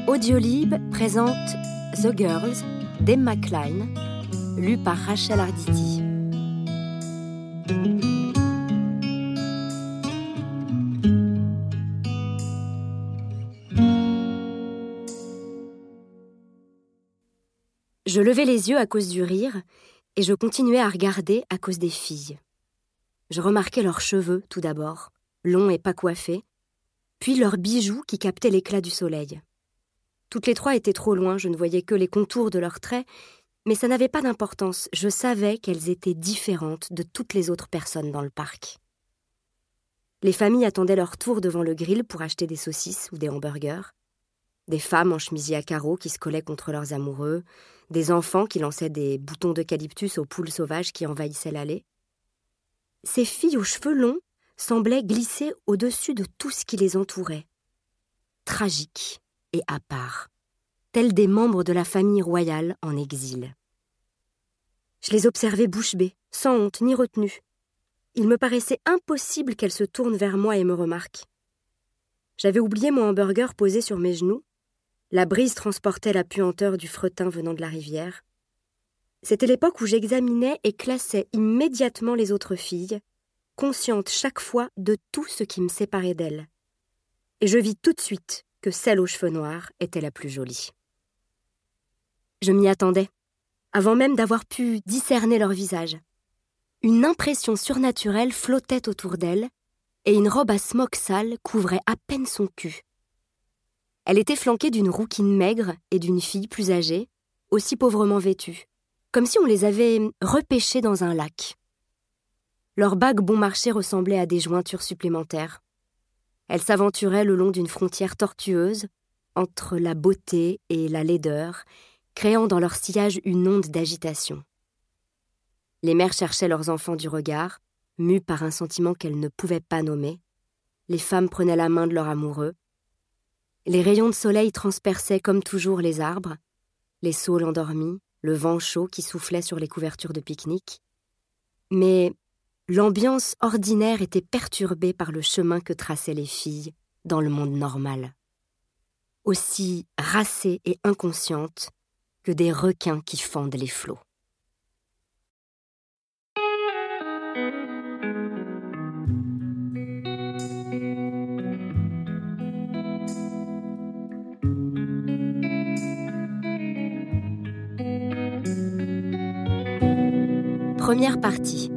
Audiolib présente The Girls d'Emma Cline, lu par Rachel Arditi. Je levais les yeux à cause du rire et je continuais à regarder à cause des filles. Je remarquais leurs cheveux tout d'abord, longs et pas coiffés, puis leurs bijoux qui captaient l'éclat du soleil. Toutes les trois étaient trop loin, je ne voyais que les contours de leurs traits, mais ça n'avait pas d'importance, je savais qu'elles étaient différentes de toutes les autres personnes dans le parc. Les familles attendaient leur tour devant le grill pour acheter des saucisses ou des hamburgers, des femmes en chemisier à carreaux qui se collaient contre leurs amoureux, des enfants qui lançaient des boutons d'eucalyptus aux poules sauvages qui envahissaient l'allée. Ces filles aux cheveux longs semblaient glisser au-dessus de tout ce qui les entourait, tragiques et à part, tels des membres de la famille royale en exil. Je les observais bouche bée, sans honte ni retenue. Il me paraissait impossible qu'elles se tournent vers moi et me remarquent. J'avais oublié mon hamburger posé sur mes genoux. La brise transportait la puanteur du fretin venant de la rivière. C'était l'époque où j'examinais et classais immédiatement les autres filles, consciente chaque fois de tout ce qui me séparait d'elles. Et je vis tout de suite que celle aux cheveux noirs était la plus jolie. Je m'y attendais, avant même d'avoir pu discerner leur visage. Une impression surnaturelle flottait autour d'elle, et une robe à smock sale couvrait à peine son cul. Elle était flanquée d'une rouquine maigre et d'une fille plus âgée, aussi pauvrement vêtue, comme si on les avait repêchées dans un lac. Leurs bagues bon marché ressemblaient à des jointures supplémentaires. Elles s'aventuraient le long d'une frontière tortueuse, entre la beauté et la laideur, créant dans leur sillage une onde d'agitation. Les mères cherchaient leurs enfants du regard, mues par un sentiment qu'elles ne pouvaient pas nommer. Les femmes prenaient la main de leur amoureux. Les rayons de soleil transperçaient comme toujours les arbres, les saules endormis, le vent chaud qui soufflait sur les couvertures de pique-nique. Mais l'ambiance ordinaire était perturbée par le chemin que traçaient les filles dans le monde normal. Aussi racées et inconscientes que des requins qui fendent les flots. Première partie.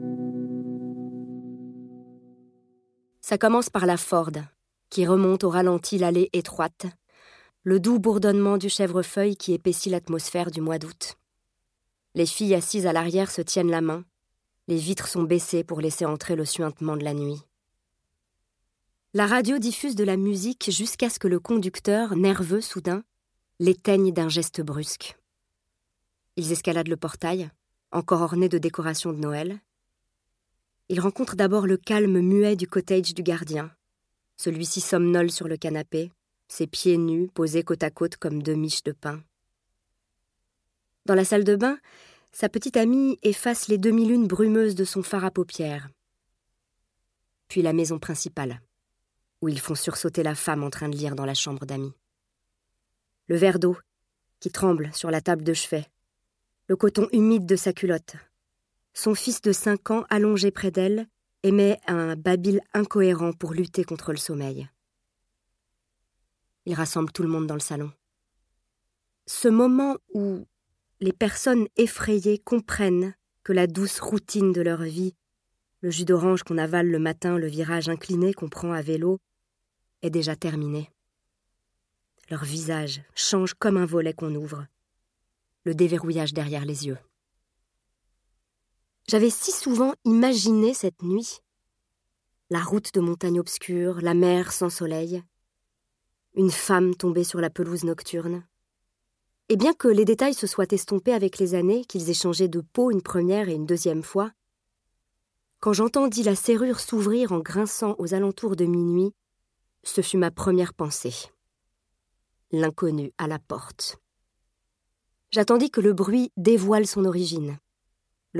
Ça commence par la Ford, qui remonte au ralenti l'allée étroite, le doux bourdonnement du chèvrefeuille qui épaissit l'atmosphère du mois d'août. Les filles assises à l'arrière se tiennent la main, les vitres sont baissées pour laisser entrer le suintement de la nuit. La radio diffuse de la musique jusqu'à ce que le conducteur, nerveux soudain, l'éteigne d'un geste brusque. Ils escaladent le portail, encore orné de décorations de Noël. Ils rencontrent d'abord le calme muet du cottage du gardien. Celui-ci somnole sur le canapé, ses pieds nus posés côte à côte comme deux miches de pain. Dans la salle de bain, sa petite amie efface les demi-lunes brumeuses de son fard à paupières. Puis la maison principale, où ils font sursauter la femme en train de lire dans la chambre d'amis. Le verre d'eau qui tremble sur la table de chevet, le coton humide de sa culotte. Son fils de 5 ans, allongé près d'elle, émet un babil incohérent pour lutter contre le sommeil. Il rassemble tout le monde dans le salon. Ce moment où les personnes effrayées comprennent que la douce routine de leur vie, le jus d'orange qu'on avale le matin, le virage incliné qu'on prend à vélo, est déjà terminé. Leur visage change comme un volet qu'on ouvre. Le déverrouillage derrière les yeux. J'avais si souvent imaginé cette nuit. La route de montagne obscure, la mer sans soleil, une femme tombée sur la pelouse nocturne. Et bien que les détails se soient estompés avec les années, qu'ils aient changé de peau une première et une deuxième fois, quand j'entendis la serrure s'ouvrir en grinçant aux alentours de minuit, ce fut ma première pensée. L'inconnu à la porte. J'attendis que le bruit dévoile son origine.